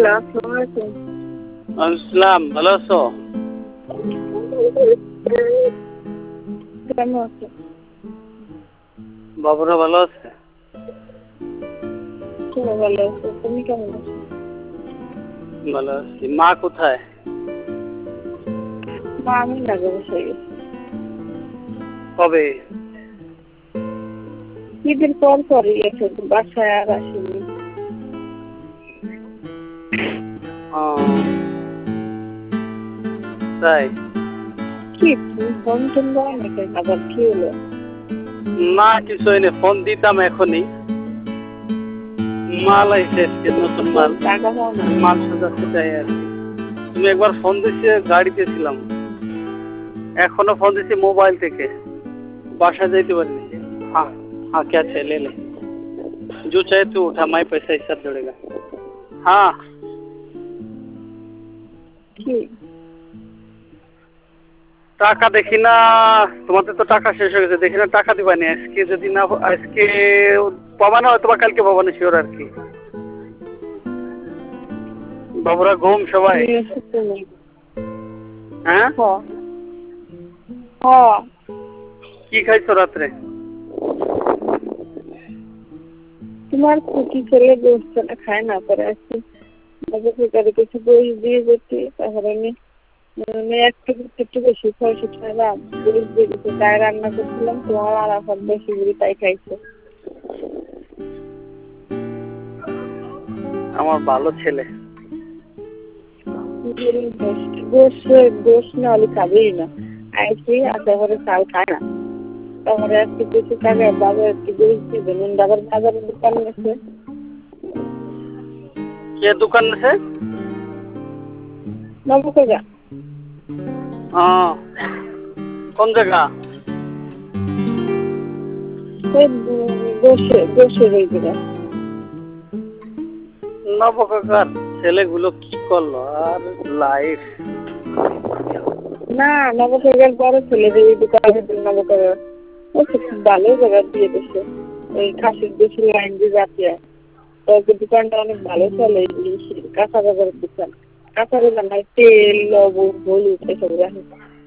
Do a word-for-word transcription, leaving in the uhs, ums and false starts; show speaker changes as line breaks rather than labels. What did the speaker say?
Hello, আসসালামু আলাইকুম।
আসসালাম, ভালো আছো?
কেমন আছো?
বাবুরা ভালো আছে?
সবাই ভালো আছে। তুমি কেমন আছো?
ভালো আছি। মা কোথায়?
মা আমি লাগে বসে গেছি।
কবে?
ঈদের পর পরই গেছে, বাসায় আর আসেনি।
ও তাই?
কি ফোন টোন দেওয়া নাকি? আবার কি হলো?
না কিছু হয়নি, ফোন দিতাম এখনই। মাল আইছে আজকে, নতুন মাল।
টাকা পাও না?
মাল সাজাতে চাই আর কি। তুমি একবার ফোন দিছি, গাড়িতে ছিলাম। এখনো ফোন দিছি মোবাইল থেকে, বাসা যাইতে পারিনি। हाँ हाँ क्या चाहिए ले ले, जो चाहे तू उठा, मैं पैसा हिसाब जोड़ेगा। हाँ
কি
টাকা দেখি না, তোমাদের তো টাকা শেষ হয়ে গেছে, দেখি না টাকা দিবানি আজকে। যদি না আজকে পাবা না, হয়তো বা কালকে পাবা না, শিওর আর কি। বাবুরা ঘুম সবাই?
তুমি এসে তুমি
হ্যাঁ,
হ হ
কি খাইছো রাত্রে?
তোমার কুকি ছেলে গোস্ত না খায় না, পরে আসছি বাজারে কিছু বই দিয়ে যেতে, তারপরে আমি মানে একটু একটু বেশি ছয়শো টাকা বই দিয়ে দিতে, তাই রান্না করছিলাম। তোমার আর আফার বেশি করে তাই খাইছে।
আমার ভালো ছেলে।
গোস গোস না হলে খাবেই না। আইসি আসার পরে চাল খায় না। তারপরে আজকে কিছু টাকা বাজার একটু গোস দিয়ে দেবেন, আবার বাজারের দোকান আছে।
কে দোকান আছে?
নবকজা।
হ্যাঁ, কোন জায়গা?
ওই গোসে গোসের ওই জায়গা।
নবকাকার ছেলেগুলো কি করলো আর লাইফ।
না, নবকজার বড় ছেলে যে এই দোকানের নবকজা, ও খুব ভালো জায়গা দিয়ে দিচ্ছে। ওই খাসির দেশের লাইন দিয়ে যাচ্ছে। তো দোকানটা অনেক ভালো চলে। কাঁচা বাজারের দোকান, কাঁচা বাজার নাই, তেল লবণ হলুদ এসব রাখে।